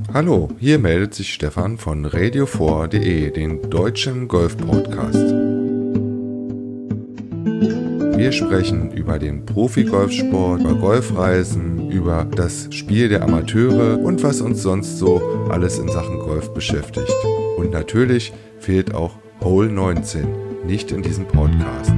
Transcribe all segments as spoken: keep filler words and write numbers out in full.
Hallo, hier meldet sich Stefan von radio four punkt de, den deutschen Golf-Podcast. Wir sprechen über den Profi-Golfsport, über Golfreisen, über das Spiel der Amateure und was uns sonst so alles in Sachen Golf beschäftigt. Und natürlich fehlt auch Hole neunzehn nicht in diesem Podcast.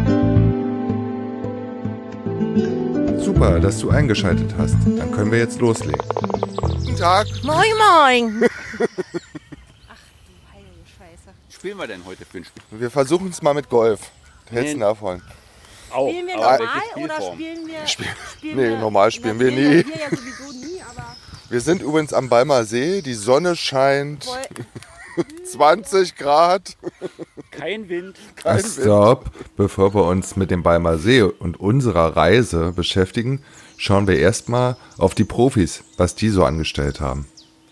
Super, dass du eingeschaltet hast. Dann können wir jetzt loslegen. Guten Tag. Moin, moin. Ach du heilige Scheiße. Spielen wir denn heute für ein Spiel? Wir versuchen es mal mit Golf. Hältst du Nee. nachholen? Auch, Spielen wir aber normal welche oder Spielform? spielen wir... Spiel- spielen Nee, normal spielen wir nie. Wir ja sowieso nie, aber... Wir sind übrigens am Balmer See. Die Sonne scheint. Woll- zwanzig Grad. Kein Wind. Kein Wind. Stopp. Bevor wir uns mit dem Balmer See und unserer Reise beschäftigen, schauen wir erstmal auf die Profis, was die so angestellt haben.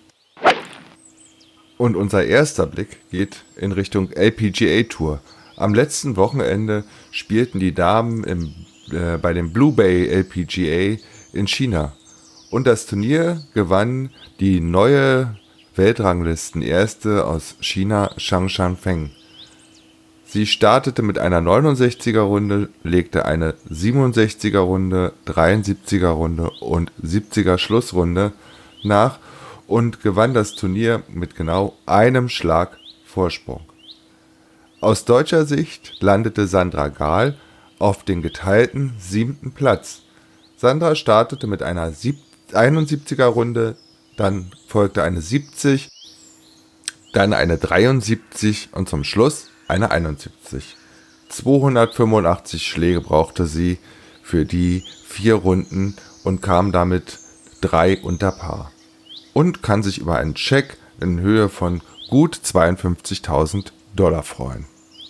Und unser erster Blick geht in Richtung L P G A Tour. Am letzten Wochenende spielten die Damen im, äh, bei dem Blue Bay L P G A in China. Und das Turnier gewann die neue Weltranglisten-Erste aus China, Zhang Shanfeng. Sie startete mit einer neunundsechziger-Runde, legte eine siebenundsechziger-Runde, dreiundsiebziger-Runde und siebziger-Schlussrunde nach und gewann das Turnier mit genau einem Schlag Vorsprung. Aus deutscher Sicht landete Sandra Gahl auf den geteilten siebten Platz. Sandra startete mit einer einundsiebziger-Runde, dann folgte eine siebzig, dann eine dreiundsiebzig und zum Schluss eine einundsiebzig. zweihundertfünfundachtzig Schläge brauchte sie für die vier Runden und kam damit drei unter Paar. Und kann sich über einen Scheck in Höhe von gut zweiundfünfzigtausend Dollar freuen.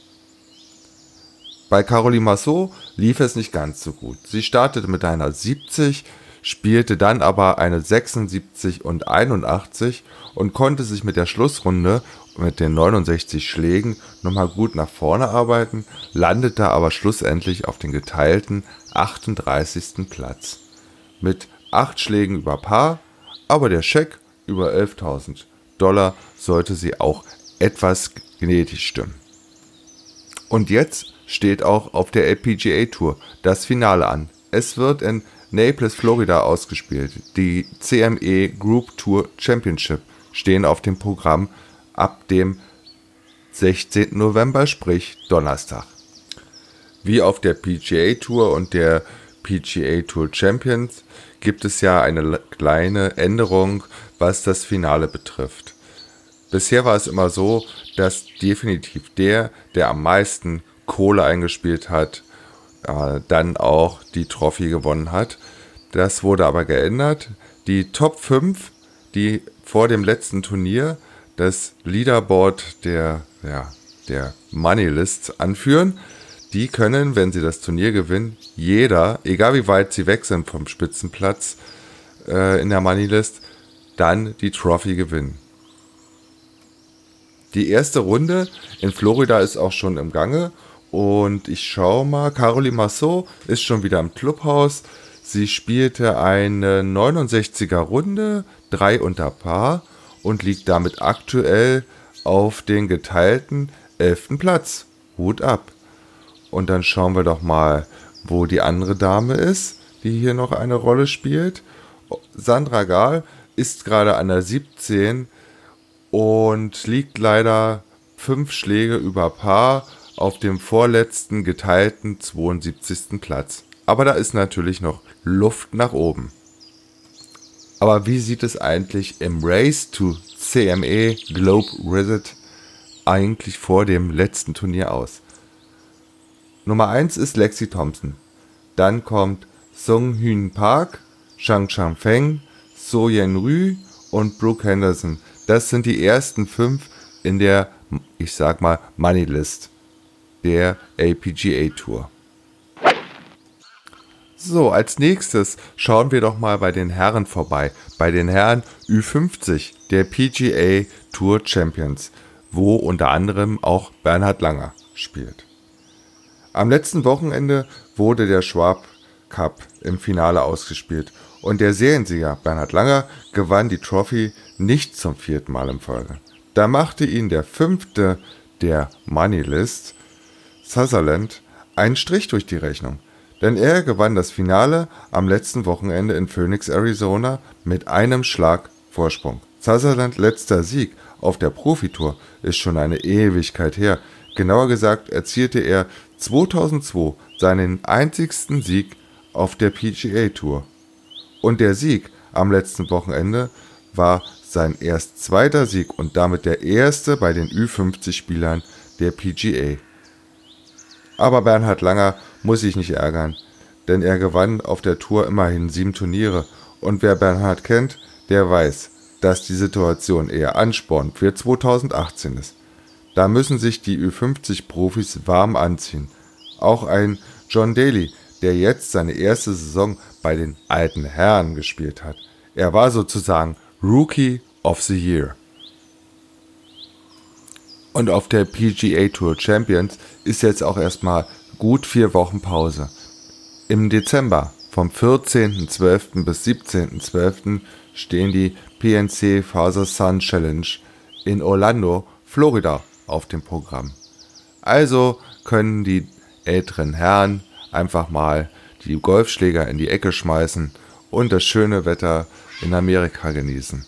Bei Caroline Marceau lief es nicht ganz so gut. Sie startete mit einer siebzig, spielte dann aber eine sechsundsiebzig und einundachtzig und konnte sich mit der Schlussrunde mit den neunundsechzig Schlägen nochmal gut nach vorne arbeiten, landete aber schlussendlich auf den geteilten achtunddreißigsten Platz. Mit acht Schlägen über Paar, aber der Scheck über elftausend Dollar sollte sie auch etwas gnädig stimmen. Und jetzt steht auch auf der L P G A Tour das Finale an. Es wird in Naples, Florida ausgespielt. Die C M E Group Tour Championship stehen auf dem Programm ab dem sechzehnten November, sprich Donnerstag. Wie auf der P G A Tour und der P G A Tour Champions gibt es ja eine kleine Änderung, was das Finale betrifft. Bisher war es immer so, dass definitiv der, der am meisten Kohle eingespielt hat, äh, dann auch die Trophy gewonnen hat. Das wurde aber geändert. Die Top fünf, die vor dem letzten Turnier das Leaderboard der, ja, der Money-Lists anführen, die können, wenn sie das Turnier gewinnen, jeder, egal wie weit sie weg sind vom Spitzenplatz äh, in der Money-List, dann die Trophy gewinnen. Die erste Runde in Florida ist auch schon im Gange und ich schaue mal, Caroline Marceau ist schon wieder im Clubhaus. Sie spielte eine neunundsechziger Runde, drei unter Paar und liegt damit aktuell auf den geteilten elften Platz. Hut ab. Und dann schauen wir doch mal, wo die andere Dame ist, die hier noch eine Rolle spielt. Sandra Gahl ist gerade an der siebzehn und liegt leider fünf Schläge über Paar auf dem vorletzten geteilten zweiundsiebzigsten Platz. Aber da ist natürlich noch Luft nach oben. Aber wie sieht es eigentlich im Race to C M E Globe Reset eigentlich vor dem letzten Turnier aus? Nummer eins ist Lexi Thompson. Dann kommt Sung Hyun Park, Zhang Shanfeng, So Yen Ryu und Brooke Henderson. Das sind die ersten fünf in der, ich sag mal, Money List der L P G A Tour. So, als nächstes schauen wir doch mal bei den Herren vorbei. Bei den Herren Ü fünfzig der P G A Tour Champions, wo unter anderem auch Bernhard Langer spielt. Am letzten Wochenende wurde der Schwab Cup im Finale ausgespielt und der Seriensieger Bernhard Langer gewann die Trophy nicht zum vierten Mal in Folge. Da machte ihn der fünfte der Moneylist, Sutherland, einen Strich durch die Rechnung, denn er gewann das Finale am letzten Wochenende in Phoenix, Arizona mit einem Schlag Vorsprung. Sutherlands letzter Sieg auf der Profitour ist schon eine Ewigkeit her. Genauer gesagt erzielte er zweitausendzwei seinen einzigsten Sieg auf der P G A Tour. Und der Sieg am letzten Wochenende war sein erst zweiter Sieg und damit der erste bei den Ü fünfzig Spielern der P G A. Aber Bernhard Langer muss sich nicht ärgern, denn er gewann auf der Tour immerhin sieben Turniere. Und wer Bernhard kennt, der weiß, dass die Situation eher Ansporn für zweitausendachtzehn ist. Da müssen sich die Ü fünfzig Profis warm anziehen. Auch ein John Daly, der jetzt seine erste Saison bei den alten Herren gespielt hat. Er war sozusagen Rookie of the Year. Und auf der P G A Tour Champions ist jetzt auch erstmal gut vier Wochen Pause. Im Dezember vom vierzehnten zwölften bis siebzehnten zwölften stehen die P N C Father Son Challenge in Orlando, Florida auf dem Programm. Also können die älteren Herren einfach mal die Golfschläger in die Ecke schmeißen und das schöne Wetter in Amerika genießen.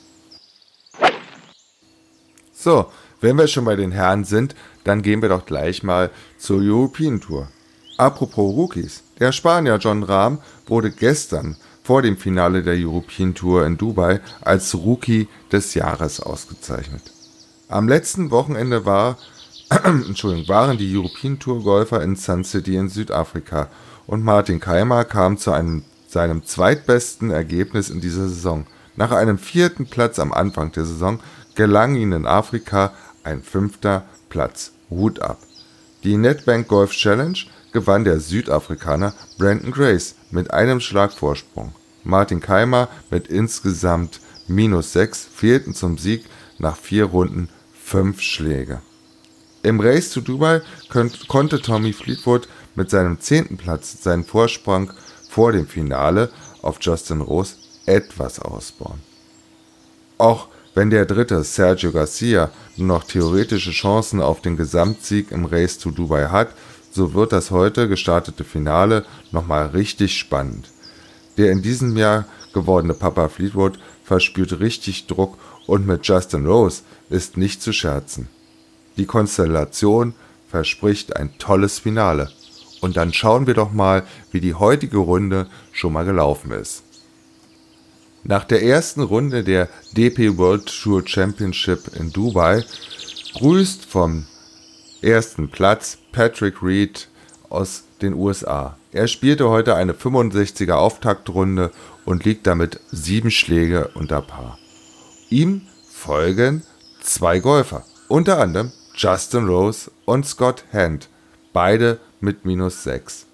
So, wenn wir schon bei den Herren sind, dann gehen wir doch gleich mal zur European Tour. Apropos Rookies, der Spanier Jon Rahm wurde gestern vor dem Finale der European Tour in Dubai als Rookie des Jahres ausgezeichnet. Am letzten Wochenende war, Entschuldigung, waren die European Tour Golfer in Sun City in Südafrika und Martin Kaymer kam zu einem, seinem zweitbesten Ergebnis in dieser Saison. Nach einem vierten Platz am Anfang der Saison gelang ihm in Afrika ein fünfter Platz. Hut ab. Die Nedbank Golf Challenge gewann der Südafrikaner Brandon Grace mit einem Schlag Vorsprung. Martin Kaymer mit insgesamt minus sechs fehlten zum Sieg nach vier Runden fünf Schläge. Im Race to Dubai könnt, konnte Tommy Fleetwood mit seinem zehnten Platz seinen Vorsprung vor dem Finale auf Justin Rose etwas ausbauen. Auch wenn der dritte Sergio Garcia nur noch theoretische Chancen auf den Gesamtsieg im Race to Dubai hat, so wird das heute gestartete Finale nochmal richtig spannend. Der in diesem Jahr gewordene Papa Fleetwood verspürt richtig Druck und mit Justin Rose ist nicht zu scherzen. Die Konstellation verspricht ein tolles Finale. Und dann schauen wir doch mal, wie die heutige Runde schon mal gelaufen ist. Nach der ersten Runde der D P World Tour Championship in Dubai grüßt vom ersten Platz Patrick Reed aus den U S A. Er spielte heute eine fünfundsechziger Auftaktrunde und liegt damit sieben Schläge unter Par. Ihm folgen zwei Golfer, unter anderem Justin Rose und Scott Hand, beide mit minus sechs.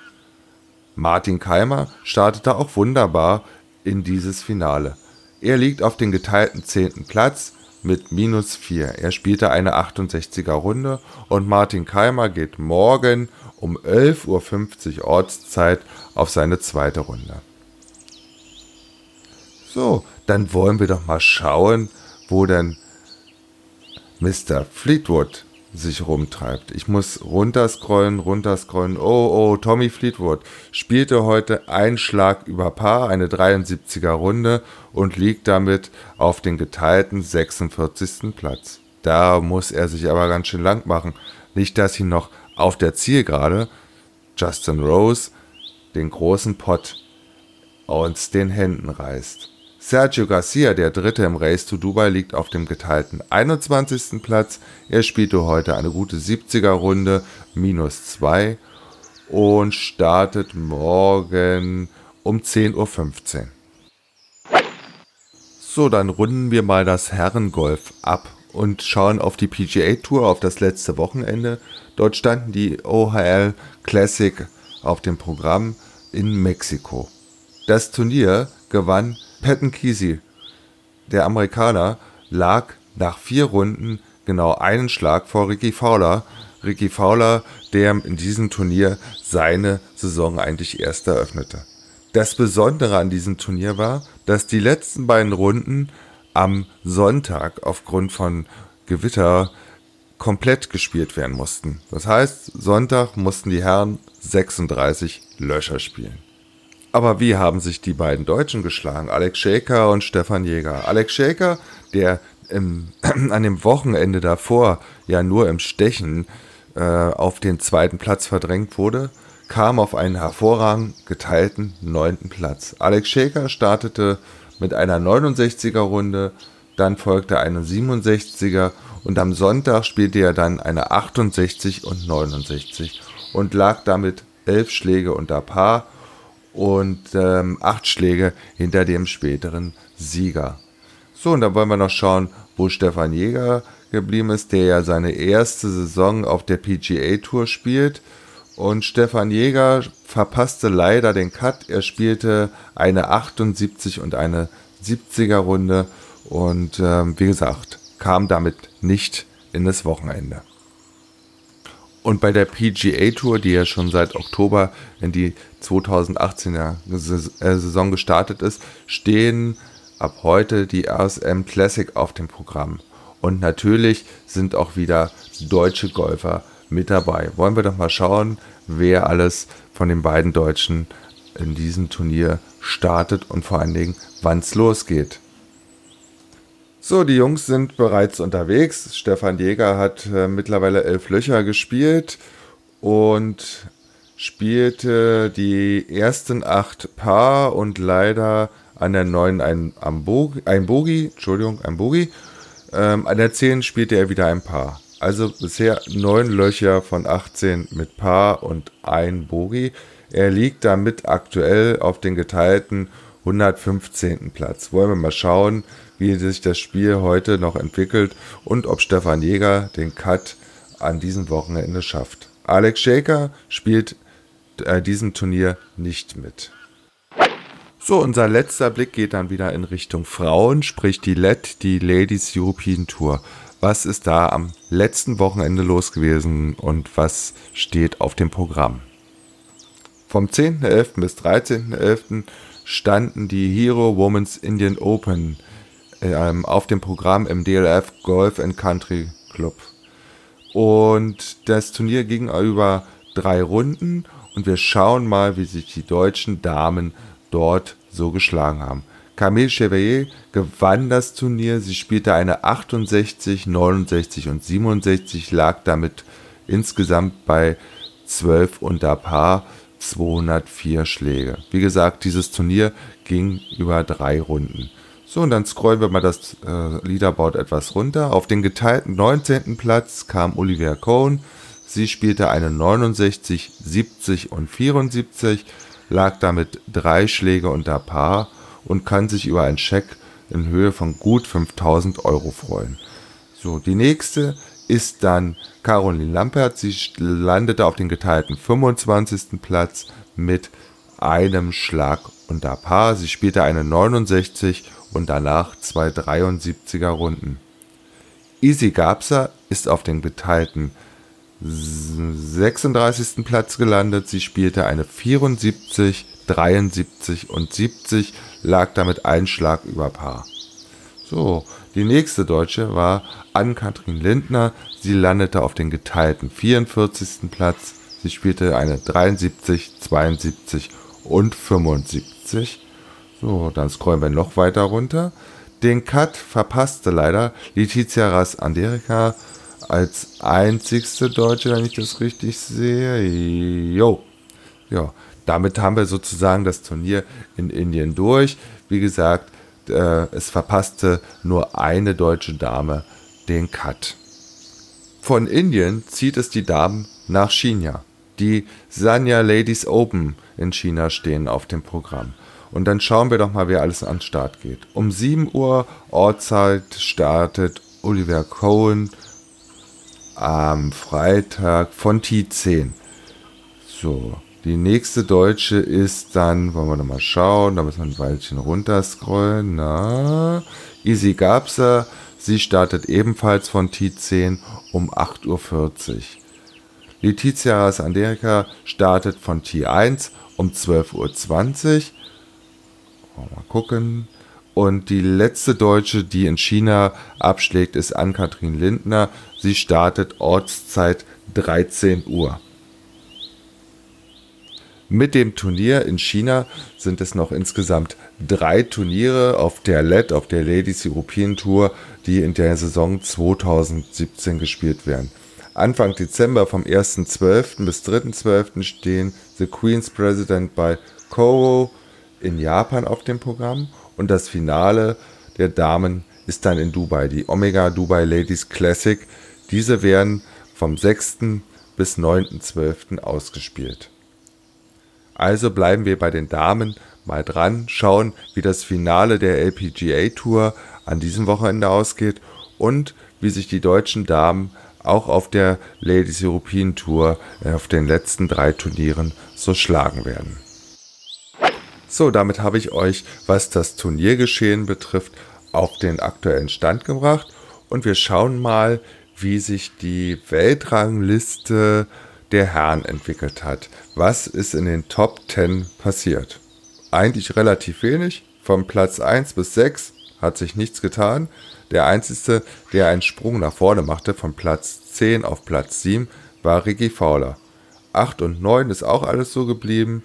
Martin Kaymer startete auch wunderbar in dieses Finale. Er liegt auf den geteilten zehnten Platz mit minus vier. Er spielte eine achtundsechziger Runde und Martin Kaymer geht morgen um elf Uhr fünfzig Ortszeit auf seine zweite Runde. So, dann wollen wir doch mal schauen, wo denn Mister Fleetwood sich rumtreibt. Ich muss runterscrollen, runterscrollen. Oh, oh, Tommy Fleetwood spielte heute einen Schlag über Par, eine dreiundsiebziger Runde und liegt damit auf den geteilten sechsundvierzigsten Platz. Da muss er sich aber ganz schön lang machen. Nicht, dass ihn noch auf der Zielgerade Justin Rose den großen Pott aus den Händen reißt. Sergio Garcia, der Dritte im Race to Dubai, liegt auf dem geteilten einundzwanzigsten Platz. Er spielte heute eine gute siebziger Runde, minus zwei und startet morgen um zehn Uhr fünfzehn. So, dann runden wir mal das Herrengolf ab und schauen auf die P G A Tour, auf das letzte Wochenende. Dort standen die O H L Classic auf dem Programm in Mexiko. Das Turnier gewann Patton Kizzee, der Amerikaner, lag nach vier Runden genau einen Schlag vor Ricky Fowler Ricky Fowler, der in diesem Turnier seine Saison eigentlich erst eröffnete. Das Besondere an diesem Turnier war, dass die letzten beiden Runden am Sonntag aufgrund von Gewitter komplett gespielt werden mussten. Das heißt, Sonntag mussten die Herren sechsunddreißig Löcher spielen. Aber wie haben sich die beiden Deutschen geschlagen? Alex Schäker und Stefan Jäger. Alex Schäker, der im, an dem Wochenende davor ja nur im Stechen äh, auf den zweiten Platz verdrängt wurde, kam auf einen hervorragend geteilten neunten Platz. Alex Schäker startete mit einer neunundsechziger Runde, dann folgte eine siebenundsechziger und am Sonntag spielte er dann eine achtundsechzig und neunundsechzig und lag damit elf Schläge unter Paar und ähm, acht Schläge hinter dem späteren Sieger. So, und dann wollen wir noch schauen, wo Stefan Jäger geblieben ist, der ja seine erste Saison auf der P G A Tour spielt. Und Stefan Jäger verpasste leider den Cut. Er spielte eine achtundsiebzig und eine siebziger Runde und ähm, wie gesagt, kam damit nicht in das Wochenende. Und bei der P G A Tour, die ja schon seit Oktober in die zweitausendachtzehner Saison gestartet ist, stehen ab heute die R S M Classic auf dem Programm. Und natürlich sind auch wieder deutsche Golfer mit dabei. Wollen wir doch mal schauen, wer alles von den beiden Deutschen in diesem Turnier startet und vor allen Dingen, wann es losgeht. So, die Jungs sind bereits unterwegs. Stefan Jäger hat äh, mittlerweile elf Löcher gespielt und spielte die ersten acht Paar und leider an der neun ein, ein, Bogi, ein Bogi, Entschuldigung, ein Bogi. Ähm, an der zehn spielte er wieder ein Paar. Also bisher neun Löcher von achtzehn mit Paar und ein Bogi. Er liegt damit aktuell auf den geteilten hundertfünfzehnten Platz. Wollen wir mal schauen, wie sich das Spiel heute noch entwickelt und ob Stefan Jäger den Cut an diesem Wochenende schafft. Alex Schäker spielt äh, diesem Turnier nicht mit. So, unser letzter Blick geht dann wieder in Richtung Frauen, sprich die L E T, die Ladies European Tour. Was ist da am letzten Wochenende los gewesen und was steht auf dem Programm? Vom zehnten elften bis dreizehnten elften standen die Hero Women's Indian Open ähm, auf dem Programm im D L F Golf and Country Club. Und das Turnier ging über drei Runden und wir schauen mal, wie sich die deutschen Damen dort so geschlagen haben. Camille Chevalier gewann das Turnier, sie spielte eine achtundsechzig, neunundsechzig und siebenundsechzig, lag damit insgesamt bei zwölf unter Paar, zweihundertvier Schläge. Wie gesagt, dieses Turnier ging über drei Runden. So, und dann scrollen wir mal das äh, Leaderboard etwas runter. Auf den geteilten neunzehnten Platz kam Olivia Cohn. Sie spielte eine neunundsechzig, siebzig und vierundsiebzig, lag damit drei Schläge unter Paar und kann sich über einen Scheck in Höhe von gut fünftausend Euro freuen. So, die nächste ist dann Caroline Lampert. Sie landete auf den geteilten fünfundzwanzigsten Platz mit einem Schlag unter Paar. Sie spielte eine neunundsechzig und danach zwei dreiundsiebziger Runden. Isi Gabser ist auf den geteilten sechsunddreißigsten Platz gelandet. Sie spielte eine vierundsiebzig, dreiundsiebzig und siebzig, lag damit ein Schlag über Paar. So, die nächste Deutsche war Ann-Kathrin Lindner. Sie landete auf den geteilten vierundvierzigsten Platz. Sie spielte eine dreiundsiebzig, zweiundsiebzig und fünfundsiebzig. So, dann scrollen wir noch weiter runter. Den Cut verpasste leider Letizia Ras-Anderika als einzigste Deutsche, wenn ich das richtig sehe. Jo. Ja, damit haben wir sozusagen das Turnier in Indien durch. Wie gesagt, äh, es verpasste nur eine deutsche Dame den Cut. Von Indien zieht es die Damen nach China. Die Sanya Ladies Open in China stehen auf dem Programm. Und dann schauen wir doch mal, wer alles an den Start geht. Um sieben Uhr Ortszeit startet Olivia Cohn am Freitag von T zehn. So, die nächste Deutsche ist dann, wollen wir noch mal schauen, da müssen wir ein Weilchen runterscrollen. Na, Isi Gabser, sie startet ebenfalls von T zehn um acht Uhr vierzig. Letizia Rasanderica startet von T eins um zwölf Uhr zwanzig. Mal gucken. Und die letzte Deutsche, die in China abschlägt, ist Ann-Kathrin Lindner. Sie startet Ortszeit dreizehn Uhr. Mit dem Turnier in China sind es noch insgesamt drei Turniere auf der L E D, auf der Ladies European Tour, die in der Saison zweitausendsiebzehn gespielt werden. Anfang Dezember vom ersten zwölften bis dritten zwölften stehen The Queen's President bei Kouro in Japan auf dem Programm und das Finale der Damen ist dann in Dubai, die Omega Dubai Ladies Classic. Diese werden vom sechsten bis neunten zwölften ausgespielt. Also bleiben wir bei den Damen mal dran, schauen, wie das Finale der L P G A Tour an diesem Wochenende ausgeht und wie sich die deutschen Damen auch auf der Ladies European Tour auf den letzten drei Turnieren so schlagen werden. So, damit habe ich euch, was das Turniergeschehen betrifft, auf den aktuellen Stand gebracht und wir schauen mal, wie sich die Weltrangliste der Herren entwickelt hat. Was ist in den Top zehn passiert? Eigentlich relativ wenig. Vom Platz eins bis sechs hat sich nichts getan. Der einzige, der einen Sprung nach vorne machte, von Platz zehn auf Platz sieben, war Rickie Fowler. acht und neun ist auch alles so geblieben.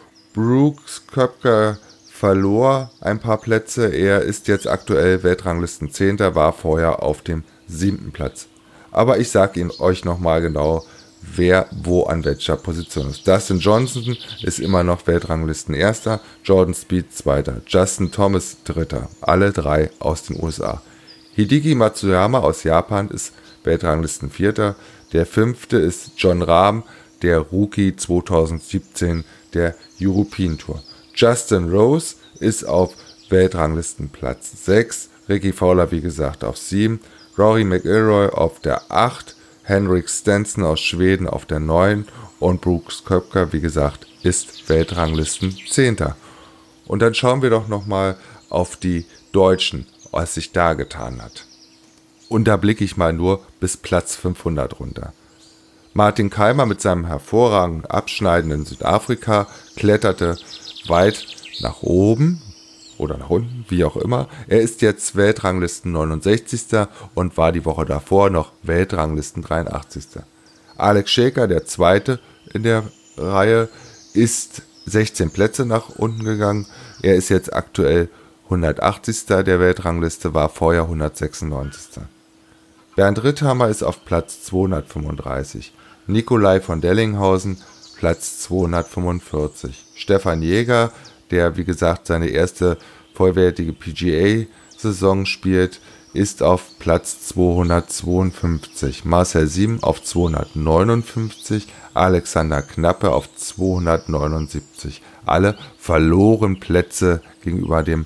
Brooks Koepka verlor ein paar Plätze. Er ist jetzt aktuell Weltranglistenzehnter, war vorher auf dem siebten Platz. Aber ich sage Ihnen euch nochmal genau, wer wo an welcher Position ist. Dustin Johnson ist immer noch Weltranglistenerster, Jordan Spieth Zweiter, Justin Thomas Dritter, alle drei aus den U S A. Hideki Matsuyama aus Japan ist Weltranglistenvierter, der fünfte ist Jon Rahm, der Rookie zweitausendsiebzehn der European Tour. Justin Rose ist auf Weltranglistenplatz sechs, Rickie Fowler wie gesagt auf sieben, Rory McIlroy auf der acht, Henrik Stenson aus Schweden auf der neun und Brooks Koepka, wie gesagt, ist Weltranglistenzehnter. Und dann schauen wir doch nochmal auf die Deutschen, was sich da getan hat. Und da blicke ich mal nur bis Platz fünfhundert runter. Martin Keimer mit seinem hervorragend abschneidenden Südafrika kletterte weit nach oben oder nach unten, wie auch immer. Er ist jetzt Weltranglisten neunundsechzigster und war die Woche davor noch Weltranglisten dreiundachtzigster Alex Schäker, der zweite in der Reihe, ist sechzehn Plätze nach unten gegangen. Er ist jetzt aktuell hundertachtzigster der Weltrangliste, war vorher hundertsechsundneunzigster Bernd Ritthammer ist auf Platz zweihundertfünfunddreißig. Nikolai von Dellinghausen Platz zweihundertfünfundvierzig. Stefan Jäger, der wie gesagt seine erste vollwertige P G A-Saison spielt, ist auf Platz zweihundertzweiundfünfzig. Marcel Sieben auf zweihundertneunundfünfzig. Alexander Knappe auf zweihundertneunundsiebzig. Alle verloren Plätze gegenüber dem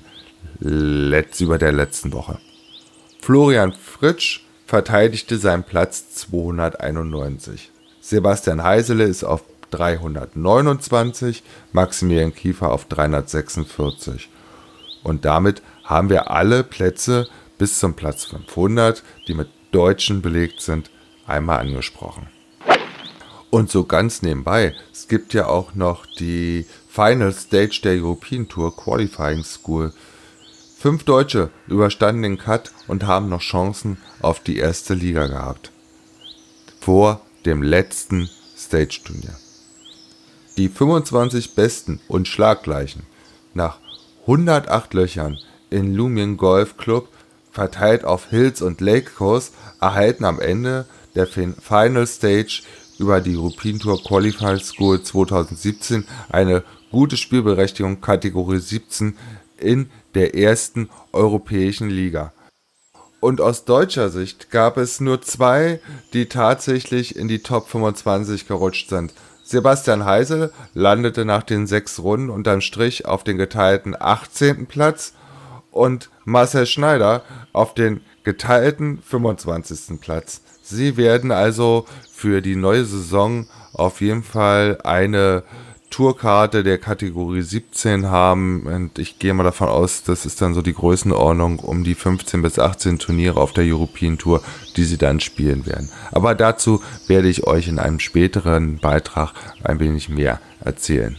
Letz- über der letzten Woche. Florian Fritsch verteidigte seinen Platz zweihunderteinundneunzig. Sebastian Heisele ist auf dreihundertneunundzwanzig, Maximilian Kiefer auf dreihundertsechsundvierzig. Und damit haben wir alle Plätze bis zum Platz fünfhundert, die mit Deutschen belegt sind, einmal angesprochen. Und so ganz nebenbei, es gibt ja auch noch die Final Stage der European Tour Qualifying School. Fünf Deutsche überstanden den Cut und haben noch Chancen auf die erste Liga gehabt. Vor dem letzten Stage-Turnier. Die fünfundzwanzig Besten und Schlaggleichen nach hundertacht Löchern in Lumion Golf Club verteilt auf Hills und Lake Course erhalten am Ende der Final Stage über die European Tour Qualifying School zweitausendsiebzehn eine gute Spielberechtigung Kategorie siebzehn in der ersten europäischen Liga. Und aus deutscher Sicht gab es nur zwei, die tatsächlich in die Top fünfundzwanzig gerutscht sind. Sebastian Heisel landete nach den sechs Runden unterm Strich auf den geteilten achtzehnten Platz und Marcel Schneider auf den geteilten fünfundzwanzigsten Platz. Sie werden also für die neue Saison auf jeden Fall eine Tourkarte der Kategorie siebzehn haben und ich gehe mal davon aus, das ist dann so die Größenordnung um die fünfzehn bis achtzehn Turniere auf der European Tour, die sie dann spielen werden. Aber dazu werde ich euch in einem späteren Beitrag ein wenig mehr erzählen.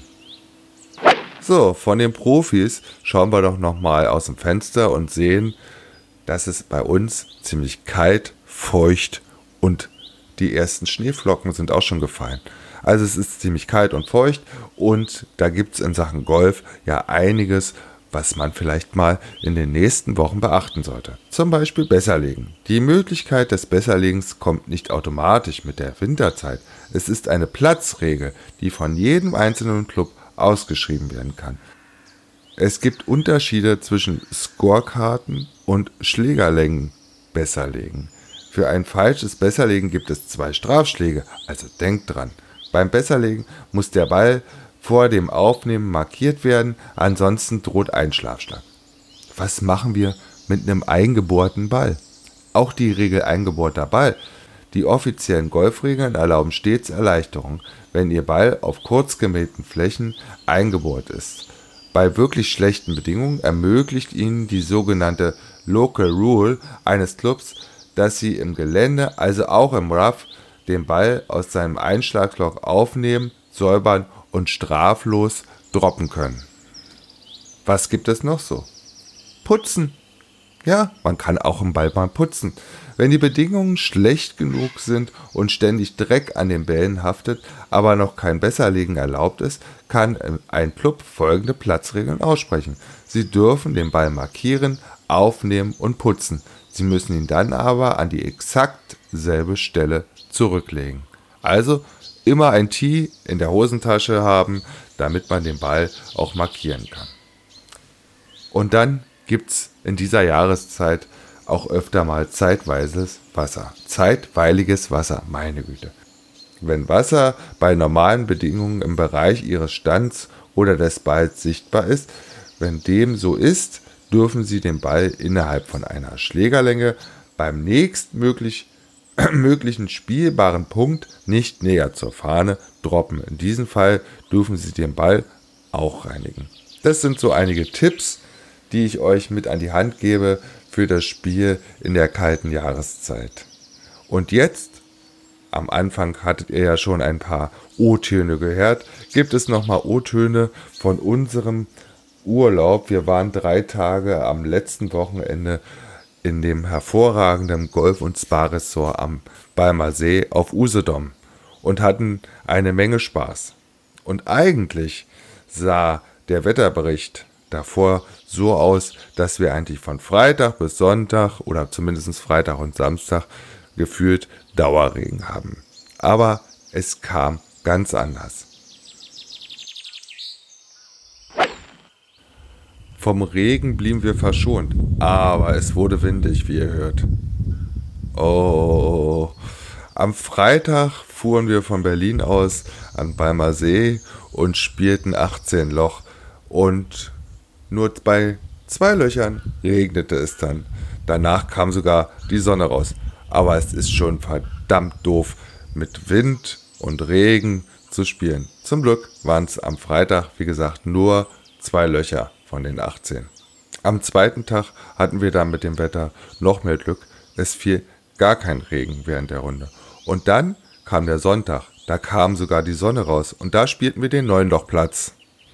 So, von den Profis schauen wir doch nochmal aus dem Fenster und sehen, dass es bei uns ziemlich kalt, feucht und die ersten Schneeflocken sind auch schon gefallen. Also es ist ziemlich kalt und feucht und da gibt es in Sachen Golf ja einiges, was man vielleicht mal in den nächsten Wochen beachten sollte. Zum Beispiel Besserlegen. Die Möglichkeit des Besserlegens kommt nicht automatisch mit der Winterzeit. Es ist eine Platzregel, die von jedem einzelnen Club ausgeschrieben werden kann. Es gibt Unterschiede zwischen Scorekarten und Schlägerlängen Besserlegen. Für ein falsches Besserlegen gibt es zwei Strafschläge, also denkt dran. Beim Besserlegen muss der Ball vor dem Aufnehmen markiert werden, ansonsten droht ein Strafschlag. Was machen wir mit einem eingebohrten Ball? Auch die Regel eingebohrter Ball. Die offiziellen Golfregeln erlauben stets Erleichterung, wenn Ihr Ball auf kurz gemähten Flächen eingebohrt ist. Bei wirklich schlechten Bedingungen ermöglicht Ihnen die sogenannte Local Rule eines Clubs, dass Sie im Gelände, also auch im Rough, den Ball aus seinem Einschlagloch aufnehmen, säubern und straflos droppen können. Was gibt es noch so? Putzen. Ja, man kann auch einen Ball mal putzen. Wenn die Bedingungen schlecht genug sind und ständig Dreck an den Bällen haftet, aber noch kein Besserlegen erlaubt ist, kann ein Club folgende Platzregeln aussprechen. Sie dürfen den Ball markieren, aufnehmen und putzen. Sie müssen ihn dann aber an die exakt selbe Stelle zurücklegen. Also immer ein Tee in der Hosentasche haben, damit man den Ball auch markieren kann. Und dann gibt es in dieser Jahreszeit auch öfter mal zeitweises Wasser. Zeitweiliges Wasser, meine Güte. Wenn Wasser bei normalen Bedingungen im Bereich ihres Stands oder des Balls sichtbar ist, wenn dem so ist, dürfen Sie den Ball innerhalb von einer Schlägerlänge beim nächstmöglich möglichen spielbaren Punkt nicht näher zur Fahne droppen. In diesem Fall dürfen Sie den Ball auch reinigen. Das sind so einige Tipps, die ich euch mit an die Hand gebe für das Spiel in der kalten Jahreszeit. Und jetzt, am Anfang hattet ihr ja schon ein paar O-Töne gehört, gibt es nochmal O-Töne von unserem Urlaub. Wir waren drei Tage am letzten Wochenende in dem hervorragenden Golf- und Spa-Ressort am Balmer See auf Usedom und hatten eine Menge Spaß. Und eigentlich sah der Wetterbericht davor so aus, dass wir eigentlich von Freitag bis Sonntag oder zumindest Freitag und Samstag gefühlt Dauerregen haben. Aber es kam ganz anders. Vom Regen blieben wir verschont, aber es wurde windig, wie ihr hört. Oh, am Freitag fuhren wir von Berlin aus an Balmer See und spielten achtzehn Loch und nur bei zwei Löchern regnete es dann. Danach kam sogar die Sonne raus. Aber es ist schon verdammt doof, mit Wind und Regen zu spielen. Zum Glück waren es am Freitag, wie gesagt, nur zwei Löcher von den achtzehn. Am zweiten Tag hatten wir dann mit dem Wetter noch mehr Glück. Es fiel gar kein Regen während der Runde. Und dann kam der Sonntag. Da kam sogar die Sonne raus. Und da spielten wir den Neunlochplatz.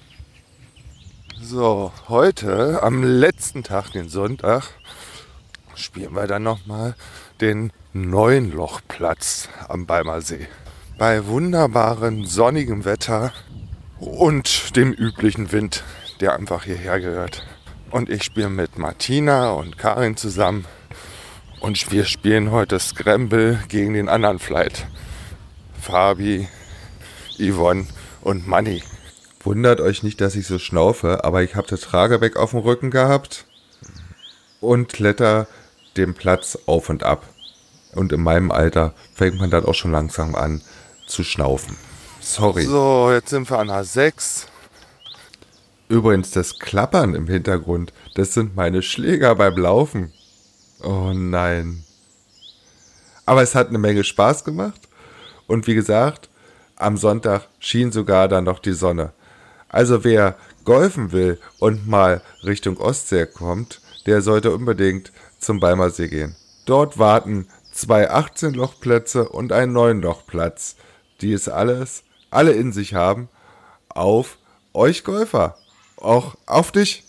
So, heute, am letzten Tag, den Sonntag, spielen wir dann nochmal den Neunlochplatz am Balmer See. Bei wunderbarem sonnigem Wetter und dem üblichen Wind, der einfach hierher gehört. Und ich spiele mit Martina und Karin zusammen und wir spielen heute Scramble gegen den anderen Flight. Fabi, Yvonne und Manni. Wundert euch nicht, dass ich so schnaufe, aber ich habe das Trageback auf dem Rücken gehabt und kletter den Platz auf und ab. Und in meinem Alter fängt man dann auch schon langsam an zu schnaufen. Sorry. So, jetzt sind wir an A sechs. Übrigens, das Klappern im Hintergrund, das sind meine Schläger beim Laufen. Oh nein. Aber es hat eine Menge Spaß gemacht. Und wie gesagt, Am Sonntag schien sogar dann noch die Sonne. Also wer golfen will und mal Richtung Ostsee kommt, der sollte unbedingt zum Balmersee gehen. Dort warten zwei achtzehn-Loch-Plätze und ein neun-Loch-Platz, die es alles, alle in sich haben, auf euch Golfer. Auch auf dich.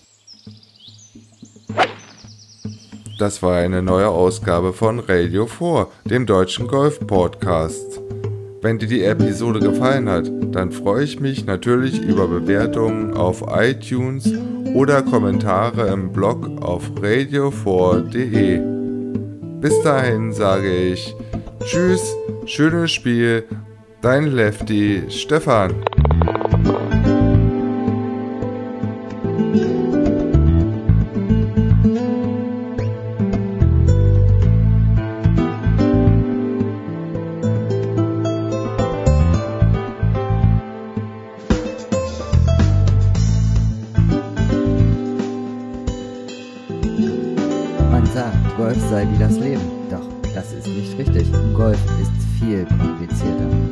Das war eine neue Ausgabe von Radio vier, dem deutschen Golf-Podcast. Wenn dir die Episode gefallen hat, dann freue ich mich natürlich über Bewertungen auf iTunes oder Kommentare im Blog auf radio vier punkt de. Bis dahin sage ich Tschüss, schönes Spiel, dein Lefty Stefan. Man sagt, Golf sei wie das Leben. Doch das ist nicht richtig. Golf ist viel komplizierter.